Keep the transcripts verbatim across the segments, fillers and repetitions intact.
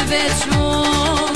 veçun.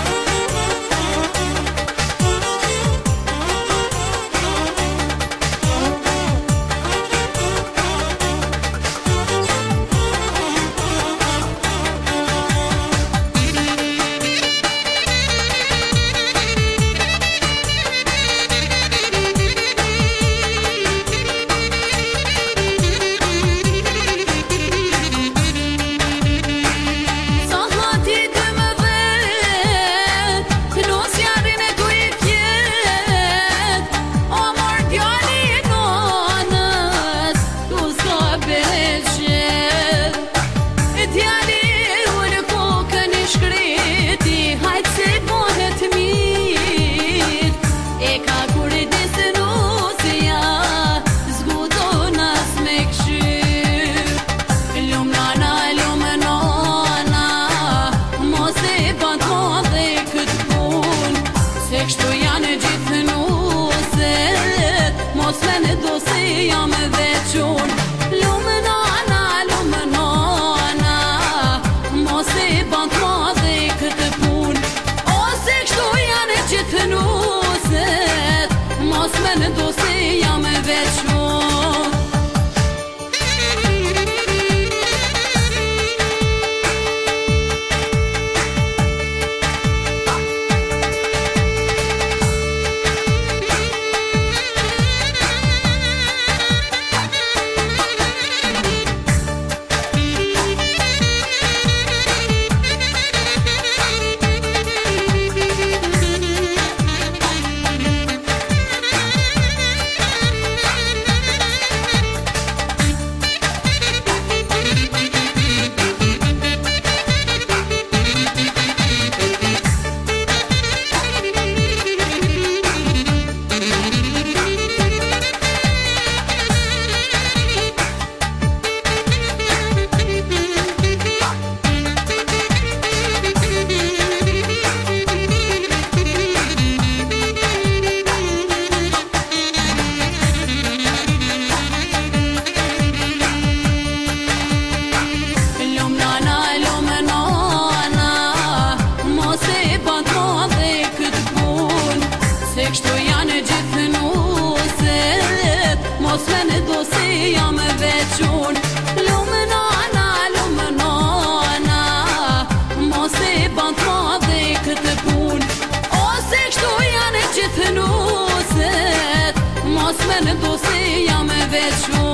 Kështu janë gjithë nuset, mos me në do se jam veçun. Lumë nana, lumë nana, mos e ban të madhe këtë pun. Ose kështu janë gjithë nuset, mos me në do se jam veçun. Kështu janë gjithë nuset, mos me në do se jam veçun. Lumë nana, lumë nana, mos e ban të madhe këtë pun. Ose kështu janë gjithë nuset, mos me në do se jam veçun.